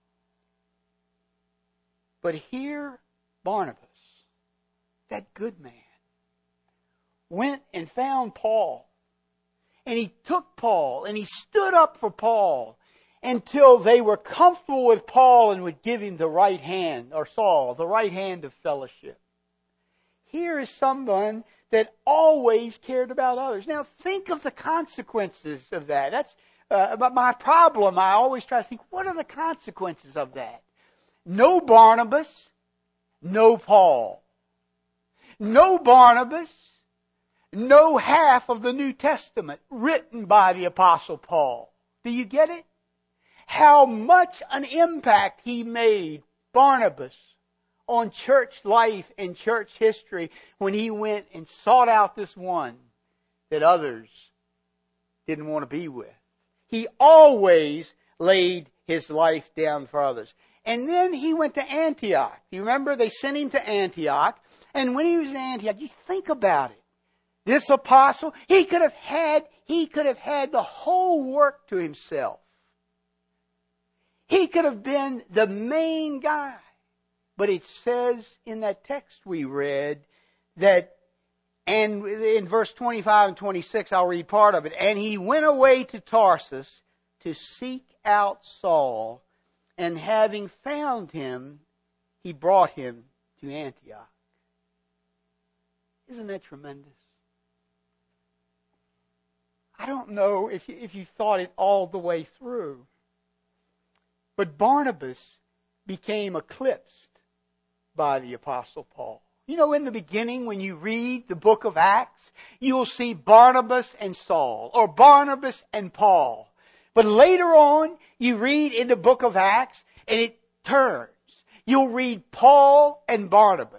But here, Barnabas, that good man, went and found Paul. And he took Paul and he stood up for Paul until they were comfortable with Paul and would give him the right hand, or Saul, the right hand of fellowship. Here is someone that always cared about others. Now think of the consequences of that. That's my problem. I always try to think, what are the consequences of that? No Barnabas, no Paul. No Barnabas, no half of the New Testament written by the Apostle Paul. Do you get it? How much an impact he made, Barnabas, on church life and church history when he went and sought out this one that others didn't want to be with. He always laid his life down for others. And then he went to Antioch. You remember they sent him to Antioch. And when he was in Antioch, you think about it. This apostle, he could have had the whole work to himself. He could have been the main guy. But it says in that text we read that, and in verse 25 and 26, I'll read part of it. And he went away to Tarsus to seek out Saul, and having found him, he brought him to Antioch. Isn't that tremendous? I don't know if you thought it all the way through. But Barnabas became eclipsed by the Apostle Paul. You know, in the beginning, when you read the book of Acts, you'll see Barnabas and Saul, or Barnabas and Paul. But later on, you read in the book of Acts, and it turns. You'll read Paul and Barnabas.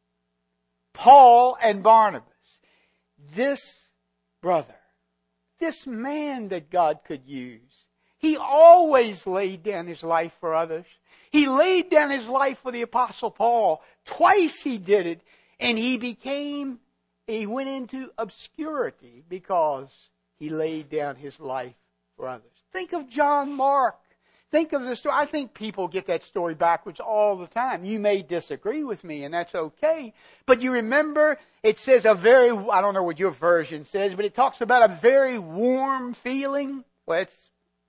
Paul and Barnabas. This brother, this man that God could use, he always laid down his life for others. He laid down his life for the Apostle Paul. Twice he did it, and he went into obscurity because he laid down his life for others. Think of John Mark. Think of the story. I think people get that story backwards all the time. You may disagree with me, and that's okay. But you remember, it says I don't know what your version says, but it talks about a very warm feeling. Well, it's,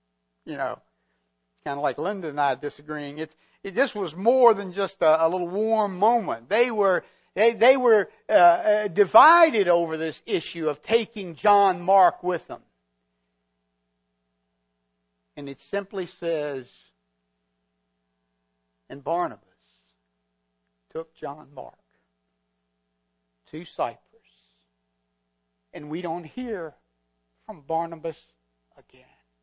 kind of like Linda and I disagreeing. This was more than just a little warm moment. They were divided over this issue of taking John Mark with them. And it simply says, and Barnabas took John Mark to Cyprus. And we don't hear from Barnabas again.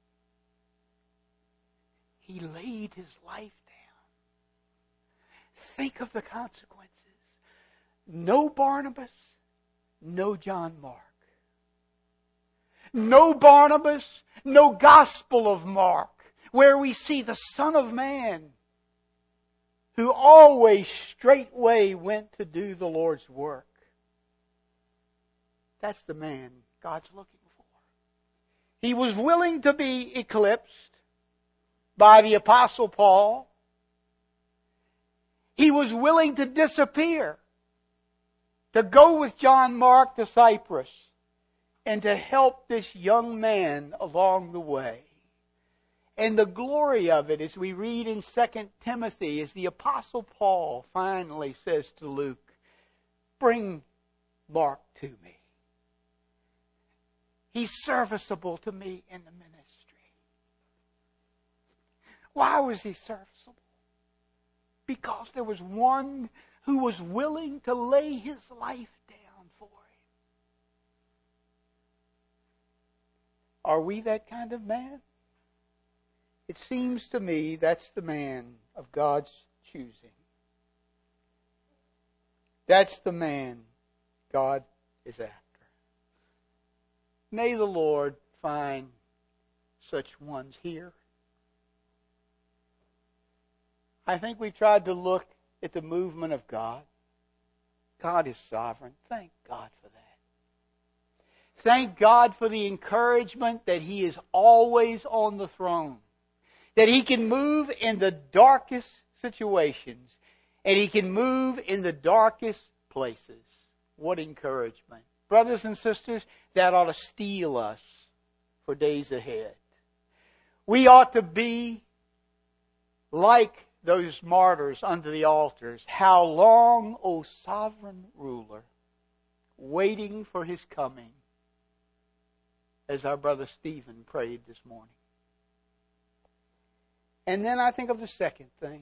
He laid his life down. Think of the consequences. No Barnabas, no John Mark. No Barnabas, no Gospel of Mark, where we see the Son of Man who always straightway went to do the Lord's work. That's the man God's looking for. He was willing to be eclipsed by the Apostle Paul. He was willing to disappear, to go with John Mark to Cyprus, and to help this young man along the way. And the glory of it, as we read in 2 Timothy, is the Apostle Paul finally says to Luke, bring Mark to me. He's serviceable to me in the ministry. Why was he serviceable? Because there was one who was willing to lay his life down for him. Are we that kind of man? It seems to me that's the man of God's choosing. That's the man God is after. May the Lord find such ones here. I think we tried to look at the movement of God. God is sovereign. Thank God for that. Thank God for the encouragement that He is always on the throne. That He can move in the darkest situations. And He can move in the darkest places. What encouragement. Brothers and sisters, that ought to steel us for days ahead. We ought to be like those martyrs under the altars. How long, O sovereign ruler, waiting for His coming, as our brother Stephen prayed this morning. And then I think of the second thing.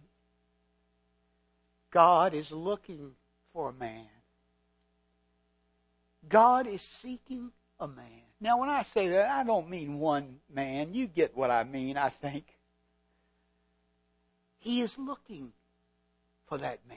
God is looking for a man. God is seeking a man. Now, when I say that, I don't mean one man. You get what I mean, I think. He is looking for that man.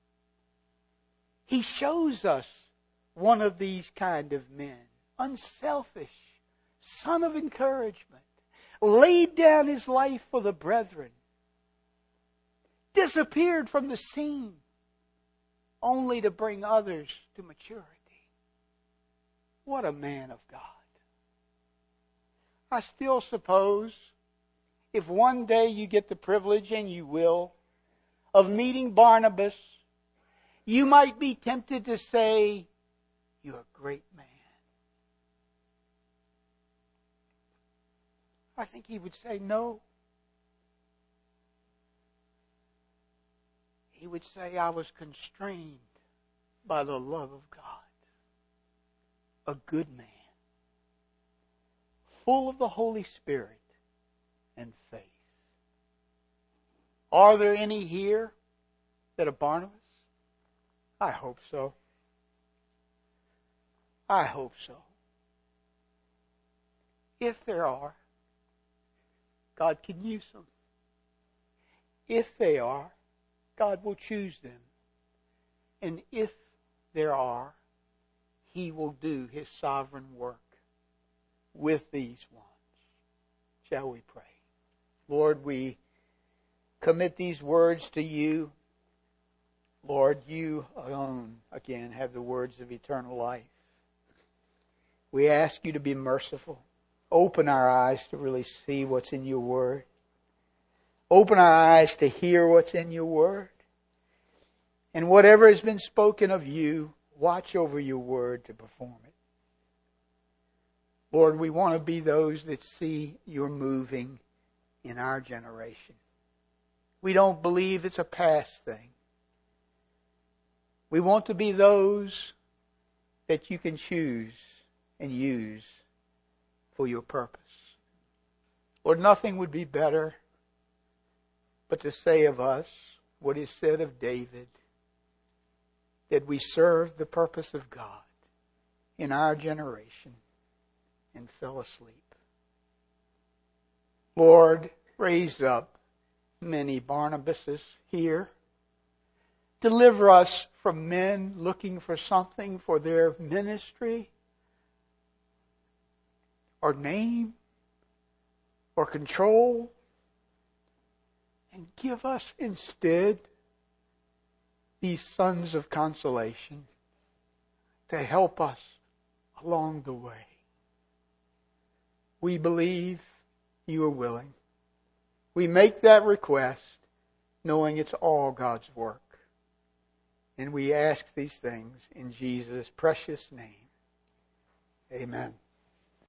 He shows us one of these kind of men. Unselfish, son of encouragement, laid down his life for the brethren, disappeared from the scene, only to bring others to maturity. What a man of God. I still suppose if one day you get the privilege, and you will, of meeting Barnabas, you might be tempted to say, "You're a great man." I think he would say no. He would say, "I was constrained by the love of God." A good man, full of the Holy Spirit and faith. Are there any here that are Barnabas? I hope so. I hope so. If there are, God can use them. If they are, God will choose them. And if there are, He will do His sovereign work with these ones. Shall we pray? Lord, we commit these words to You. Lord, You alone, again, have the words of eternal life. We ask You to be merciful. Open our eyes to really see what's in Your Word. Open our eyes to hear what's in Your Word. And whatever has been spoken of You, watch over Your Word to perform it. Lord, we want to be those that see You're moving in our generation. We don't believe it's a past thing. We want to be those that You can choose and use for Your purpose. Lord, nothing would be better but to say of us what is said of David, that we served the purpose of God in our generation and fell asleep. Lord, raise up many Barnabases here. Deliver us from men looking for something for their ministry or name or control, and give us instead these sons of consolation to help us along the way. We believe You are willing. We make that request knowing it's all God's work. And we ask these things in Jesus' precious name. Amen.